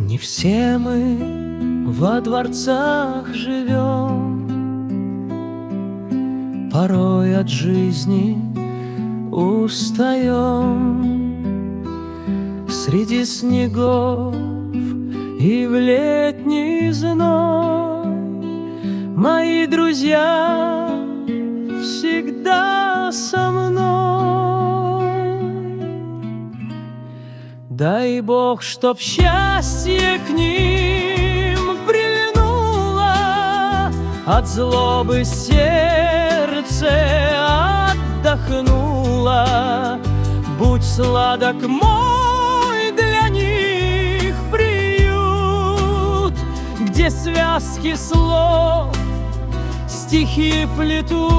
Не все мы во дворцах живем, порой от жизни устаем. Среди снегов и в летний зной мои друзья всегда со мной. Дай Бог, чтоб счастье к ним прильнуло, от злобы сердце отдохнуло. Будь сладок мой для них приют, где связки слов стихи плетут.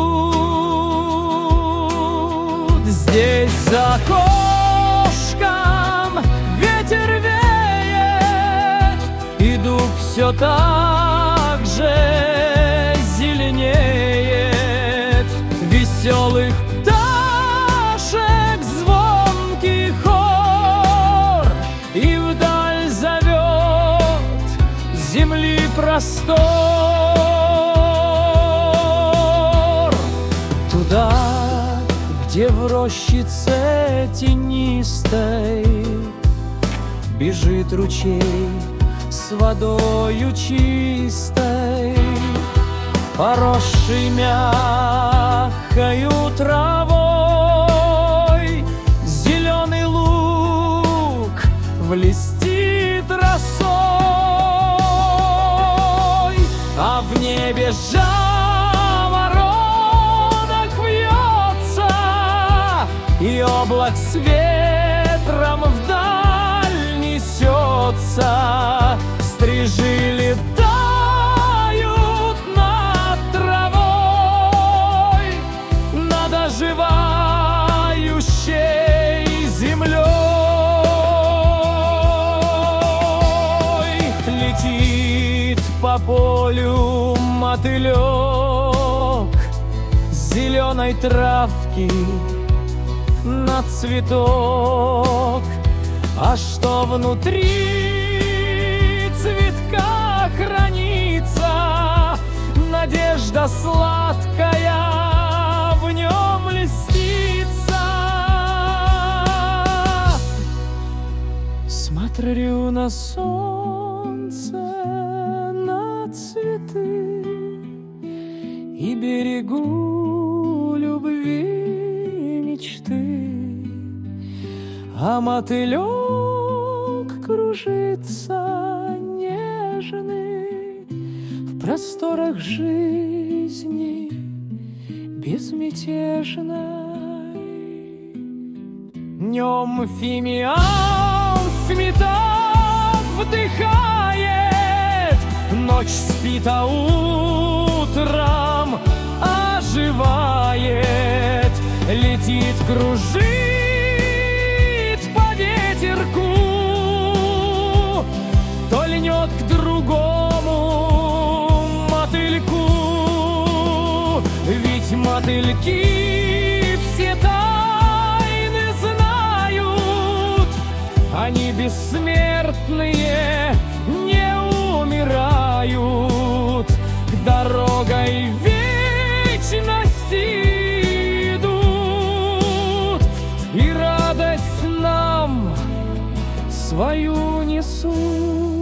Здесь за окошком ветер веет, и дуб все так же зеленеет. Веселых пташек звонкий хор, и вдаль зовет земли простор. Туда, где в рощице тенистой бежит ручей с водою чистой, поросший мягкою травой. Зеленый луг блестит росой, а в небе жаворонок вьется, и облак с ветром вдаль несется. Стрижи летают над травой, над оживающей землей. Летит по полю мотылек с зеленой травки на цветок, а что внутри цветка хранится, надежда сладкая в нем льстится. Смотрю на солнце, на цветы и берегу любви мечты, а мотылек кружится нежный в просторах жизни безмятежной. Днем фимиам сметав вдыхает, ночь спит, а утром оживает. Летит, кружит по ветерку, то льнет к другому мотыльку. Ведь мотыльки все тайны знают, они бессмертные, не умирают, дорогой вечности идут, и радость нам свою несут.